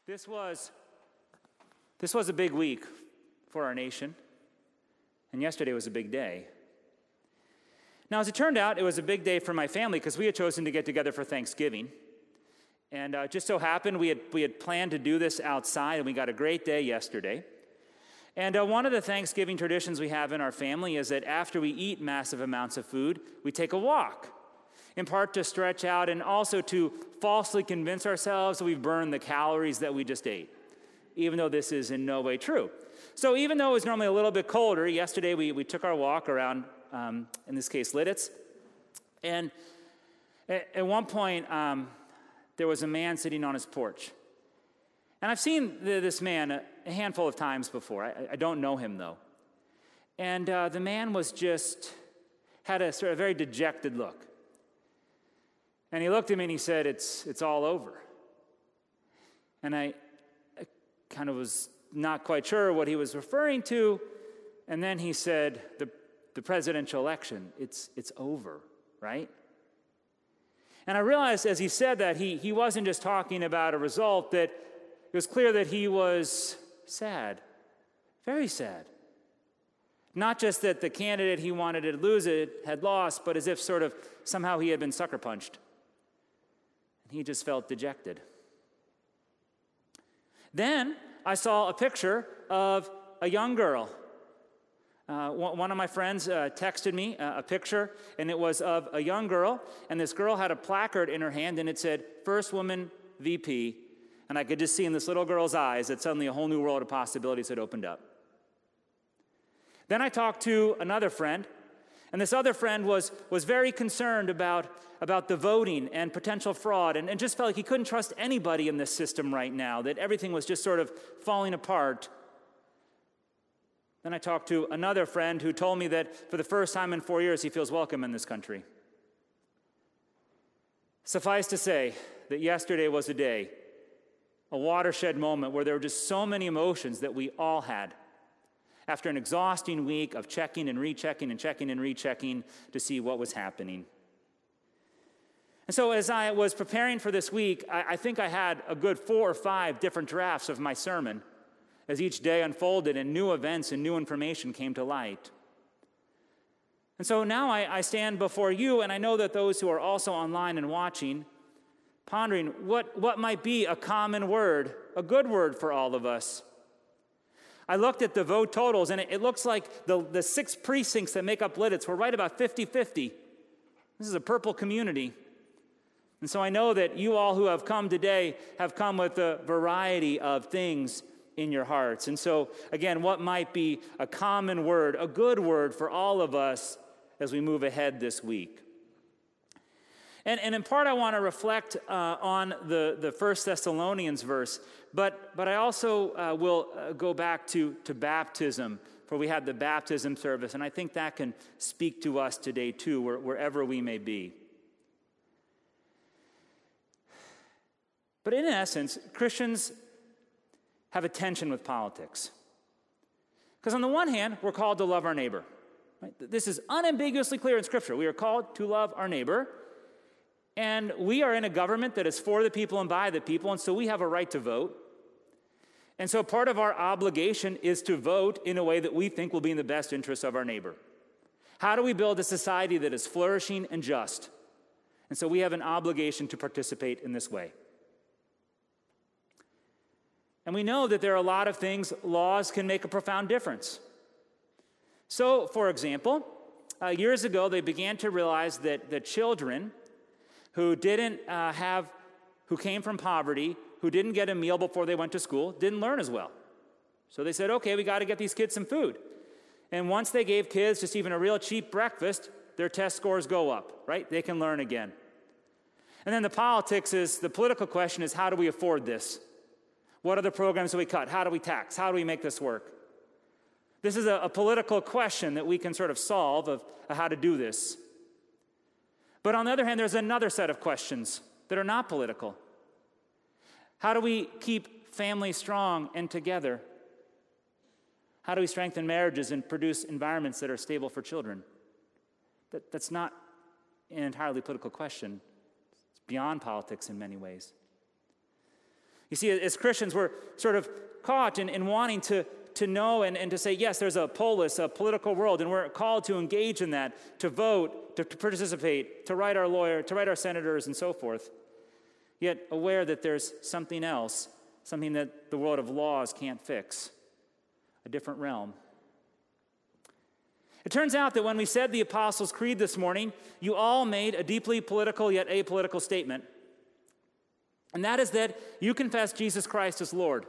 This was a big week for our nation, and yesterday was a big day. Now, as it turned out, it was a big day for my family because we had chosen to get together for Thanksgiving. And just so happened we had planned to do this outside, and we got a great day yesterday. And one of the Thanksgiving traditions we have in our family is that after we eat massive amounts of food, we take a walk, in part to stretch out and also to falsely convince ourselves that we've burned the calories that we just ate, even though this is in no way true. So even though it was normally a little bit colder, yesterday we took our walk around, in this case, Lititz. And at one point, there was a man sitting on his porch. And I've seen this man a handful of times before. I don't know him, though. And the man had a sort of very dejected look. And he looked at me and he said, it's all over. And I kind of was not quite sure what he was referring to. And then he said, the presidential election, it's over, right? And I realized as he said that, he wasn't just talking about a result, that it was clear that he was sad, very sad. Not just that the candidate he wanted to lose it had lost, but as if sort of somehow he had been sucker punched. And he just felt dejected. Then I saw a picture of a young girl. One of my friends texted me a picture, and it was of a young girl, and this girl had a placard in her hand, and it said, "First Woman VP," and I could just see in this little girl's eyes that suddenly a whole new world of possibilities had opened up. Then I talked to another friend, and this other friend was very concerned about the voting and potential fraud, and just felt like he couldn't trust anybody in this system right now, that everything was just sort of falling apart. Then I talked to another friend who told me that for the first time in 4 years, he feels welcome in this country. Suffice to say that yesterday was a watershed moment where there were just so many emotions that we all had after an exhausting week of checking and rechecking and checking and rechecking to see what was happening. And so as I was preparing for this week, I think I had a good 4 or 5 different drafts of my sermon as each day unfolded and new events and new information came to light. And so now I stand before you, and I know that those who are also online and watching, pondering what might be a common word, a good word for all of us. I looked at the vote totals, and it looks like the 6 precincts that make up Lititz were right about 50-50. This is a purple community. And so I know that you all who have come today have come with a variety of things in your hearts. And so, again, what might be a common word, a good word for all of us as we move ahead this week? And in part, I want to reflect on the 1 Thessalonians verse, but I also will go back to baptism, for we had the baptism service, and I think that can speak to us today too, wherever we may be. But in essence, Christians have a tension with politics. Because on the one hand, we're called to love our neighbor. Right? This is unambiguously clear in Scripture. We are called to love our neighbor, and we are in a government that is for the people and by the people, and so we have a right to vote. And so part of our obligation is to vote in a way that we think will be in the best interest of our neighbor. How do we build a society that is flourishing and just? And so we have an obligation to participate in this way. And we know that there are a lot of things, laws can make a profound difference. So, for example, years ago, they began to realize that the children who who came from poverty, who didn't get a meal before they went to school, didn't learn as well. So they said, okay, we got to get these kids some food. And once they gave kids just even a real cheap breakfast, their test scores go up, right? They can learn again. And then the political question is, how do we afford this? What are the programs that we cut? How do we tax? How do we make this work? This is a political question that we can sort of solve of how to do this. But on the other hand, there's another set of questions that are not political. How do we keep families strong and together? How do we strengthen marriages and produce environments that are stable for children? That's not an entirely political question. It's beyond politics in many ways. You see, as Christians, we're sort of caught in wanting to know and to say, yes, there's a polis, a political world, and we're called to engage in that, to vote, to participate, to write our lawyer, to write our senators, and so forth. Yet aware that there's something else, something that the world of laws can't fix, a different realm. It turns out that when we said the Apostles' Creed this morning, you all made a deeply political yet apolitical statement. And that is that you confess Jesus Christ as Lord.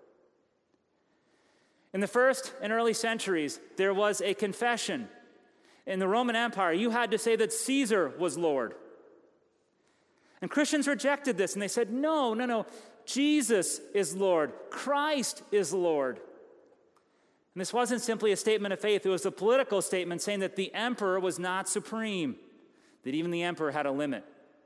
In the first and early centuries, there was a confession. In the Roman Empire, you had to say that Caesar was Lord. And Christians rejected this, and they said, no, Jesus is Lord. Christ is Lord. And this wasn't simply a statement of faith. It was a political statement saying that the emperor was not supreme, that even the emperor had a limit.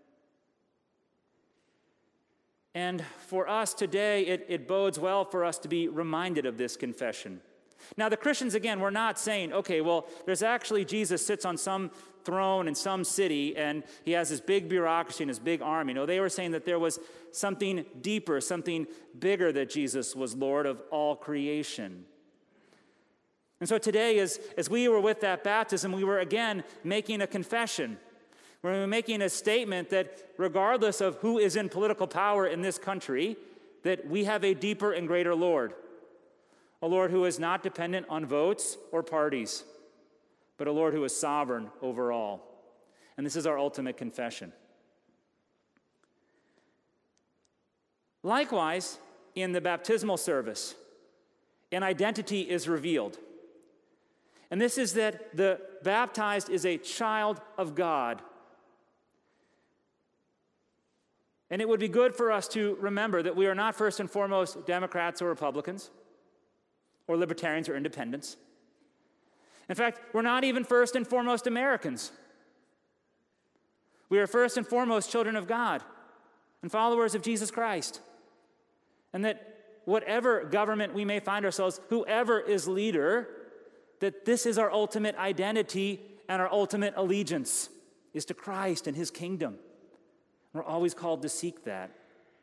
And for us today, it bodes well for us to be reminded of this confession. Now, the Christians, again, were not saying, okay, well, there's actually Jesus sits on some throne in some city, and he has this big bureaucracy and his big army. No, they were saying that there was something deeper, something bigger, that Jesus was Lord of all creation. And so today, as we were with that baptism, we were again making a confession. We're making a statement that regardless of who is in political power in this country, that we have a deeper and greater Lord. A Lord who is not dependent on votes or parties, but a Lord who is sovereign over all. And this is our ultimate confession. Likewise, in the baptismal service, an identity is revealed. And this is that the baptized is a child of God. And it would be good for us to remember that we are not first and foremost Democrats or Republicans, or libertarians or independents. In fact, we're not even first and foremost Americans. We are first and foremost children of God and followers of Jesus Christ. And that whatever government we may find ourselves, whoever is leader, that this is our ultimate identity and our ultimate allegiance is to Christ and his kingdom. We're always called to seek that.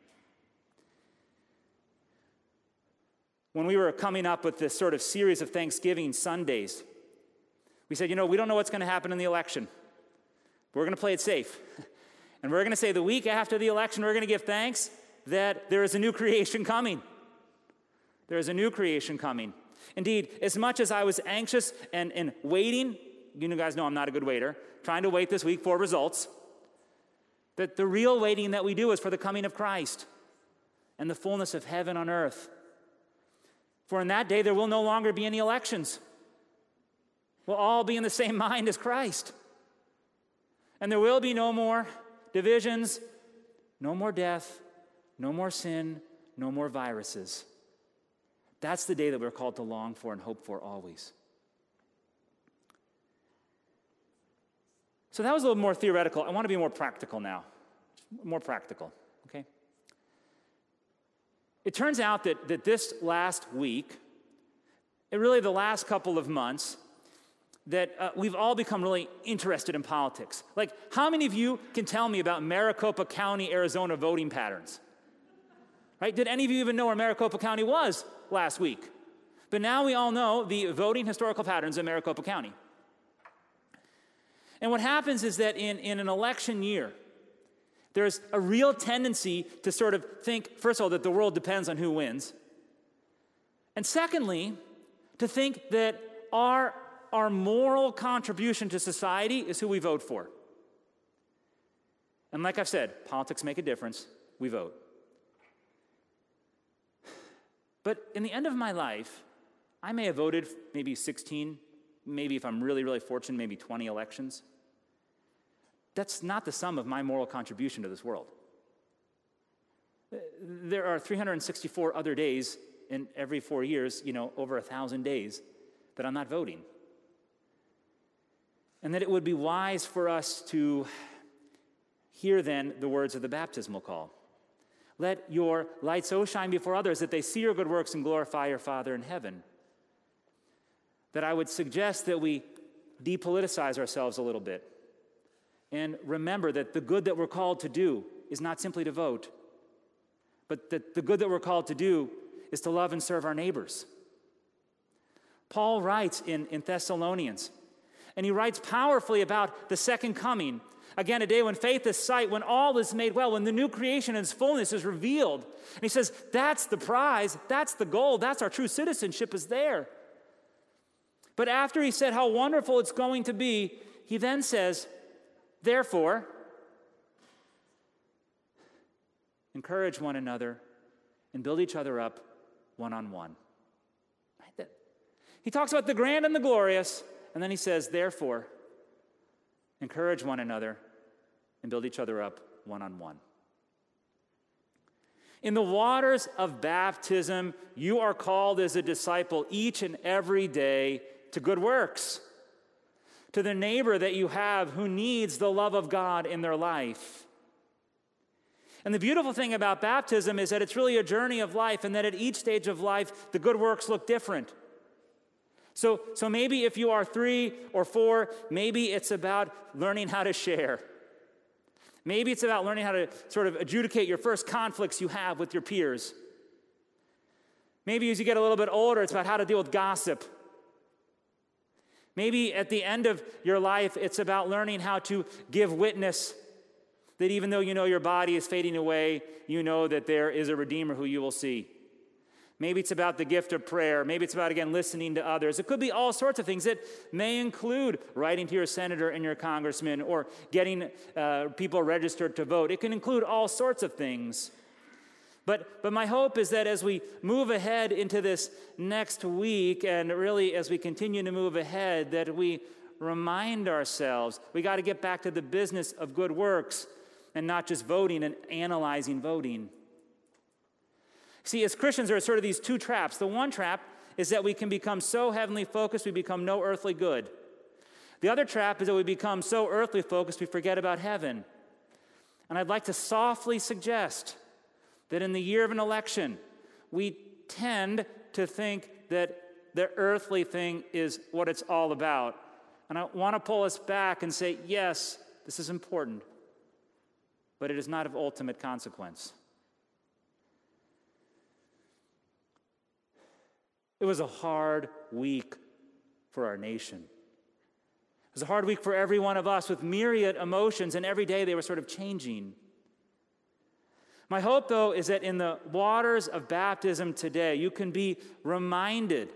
When we were coming up with this sort of series of Thanksgiving Sundays, we said, we don't know what's going to happen in the election. We're going to play it safe. And we're going to say the week after the election, we're going to give thanks that there is a new creation coming. There is a new creation coming. Indeed, as much as I was anxious and waiting, you guys know I'm not a good waiter, trying to wait this week for results, that the real waiting that we do is for the coming of Christ and the fullness of heaven on earth. For in that day, there will no longer be any elections. We'll all be in the same mind as Christ. And there will be no more divisions, no more death, no more sin, no more viruses. That's the day that we're called to long for and hope for always. So that was a little more theoretical. I want to be more practical now. More practical, okay? It turns out that this last week, and really the last couple of months, that we've all become really interested in politics. Like, how many of you can tell me about Maricopa County, Arizona voting patterns? Right? Did any of you even know where Maricopa County was last week? But now we all know the voting historical patterns in Maricopa County. And what happens is that in an election year, there's a real tendency to sort of think, first of all, that the world depends on who wins. And secondly, to think that our moral contribution to society is who we vote for. And like I've said, politics make a difference. We vote. But in the end of my life, I may have voted maybe 16, maybe if I'm really, really fortunate, maybe 20 elections. That's not the sum of my moral contribution to this world. There are 364 other days in every 4 years, over 1,000 days that I'm not voting. And that it would be wise for us to hear then the words of the baptismal call. Let your light so shine before others that they see your good works and glorify your Father in heaven. That I would suggest that we depoliticize ourselves a little bit and remember that the good that we're called to do is not simply to vote, but the good that we're called to do is to love and serve our neighbors. Paul writes in Thessalonians, and he writes powerfully about the second coming. Again, a day when faith is sight, when all is made well, when the new creation in its fullness is revealed. And he says, that's the prize, that's the goal, that's our true citizenship is there. But after he said how wonderful it's going to be, he then says, therefore, encourage one another and build each other up one-on-one. Right? He talks about the grand and the glorious, and then he says, therefore, encourage one another and build each other up one-on-one. In the waters of baptism, you are called as a disciple each and every day to good works, to the neighbor that you have who needs the love of God in their life. And the beautiful thing about baptism is that it's really a journey of life, and that at each stage of life, the good works look different. So maybe if you are 3 or 4, maybe it's about learning how to share. Maybe it's about learning how to sort of adjudicate your first conflicts you have with your peers. Maybe as you get a little bit older, it's about how to deal with gossip. Maybe at the end of your life, it's about learning how to give witness that even though you know your body is fading away, you know that there is a Redeemer who you will see. Maybe it's about the gift of prayer. Maybe it's about, again, listening to others. It could be all sorts of things. It may include writing to your senator and your congressman or getting people registered to vote. It can include all sorts of things. But my hope is that as we move ahead into this next week, and really as we continue to move ahead, that we remind ourselves we got to get back to the business of good works and not just voting and analyzing voting. See, as Christians, there are sort of these 2 traps. The one trap is that we can become so heavenly focused we become no earthly good. The other trap is that we become so earthly focused we forget about heaven. And I'd like to softly suggest that in the year of an election, we tend to think that the earthly thing is what it's all about. And I want to pull us back and say, yes, this is important, but it is not of ultimate consequence. It was a hard week for our nation. It was a hard week for every one of us with myriad emotions, and every day they were sort of changing. My hope, though, is that in the waters of baptism today, you can be reminded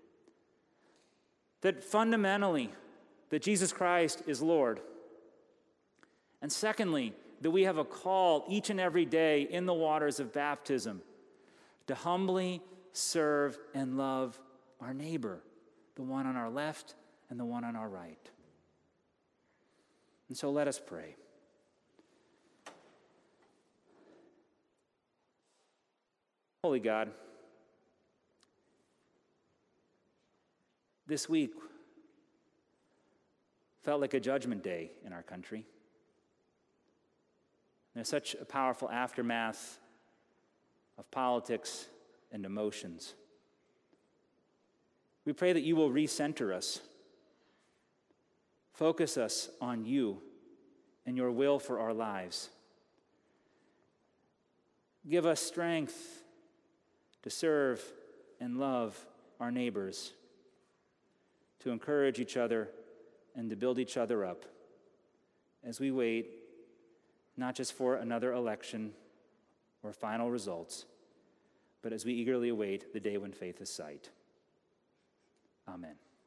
that fundamentally, that Jesus Christ is Lord. And secondly, that we have a call each and every day in the waters of baptism to humbly serve and love our neighbor, the one on our left and the one on our right. And so let us pray. Holy God, this week felt like a judgment day in our country. There's such a powerful aftermath of politics and emotions. We pray that you will recenter us, focus us on you and your will for our lives. Give us strength to serve and love our neighbors, to encourage each other and to build each other up as we wait not just for another election or final results, but as we eagerly await the day when faith is sight. Amen.